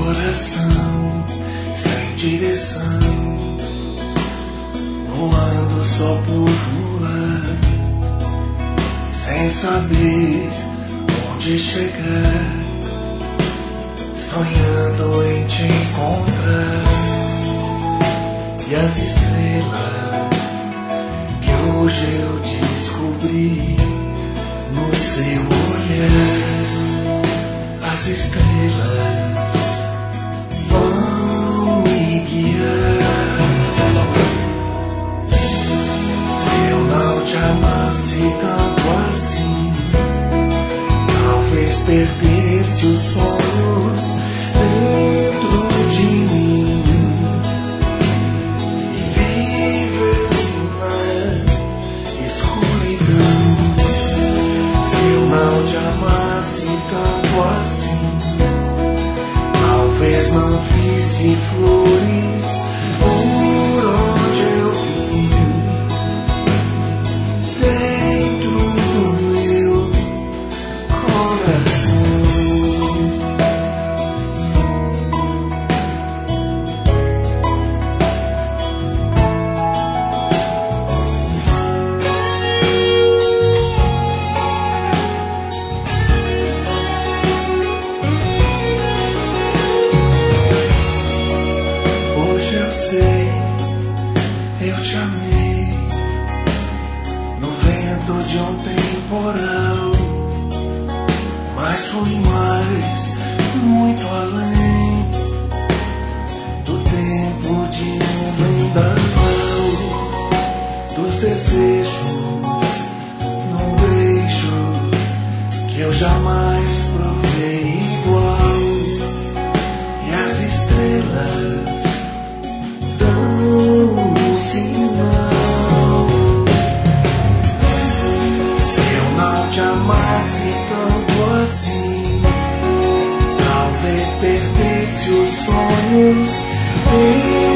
coração sem direção, voando só por rua, sem saber onde chegar, sonhando em te encontrar. E as estrelas que hoje eu descobri no seu olhar, as estrelas vão me guiar. Se eu não te amasse tanto assim, talvez perdesse os sonhos dentro de mim e vivesse na escuridão. Se eu não te amasse tanto assim, talvez não visse flores por onde eu vim, dentro do meu coração. Hoje eu sei, eu te amei no vento de um temporal, mas fui mais, muito além do tempo de um vendaval, dos desejos num beijo que eu jamais provei igual. E as estrelas dão um sinal. Se eu não te amasse tanto assim, talvez perdesse os sonhos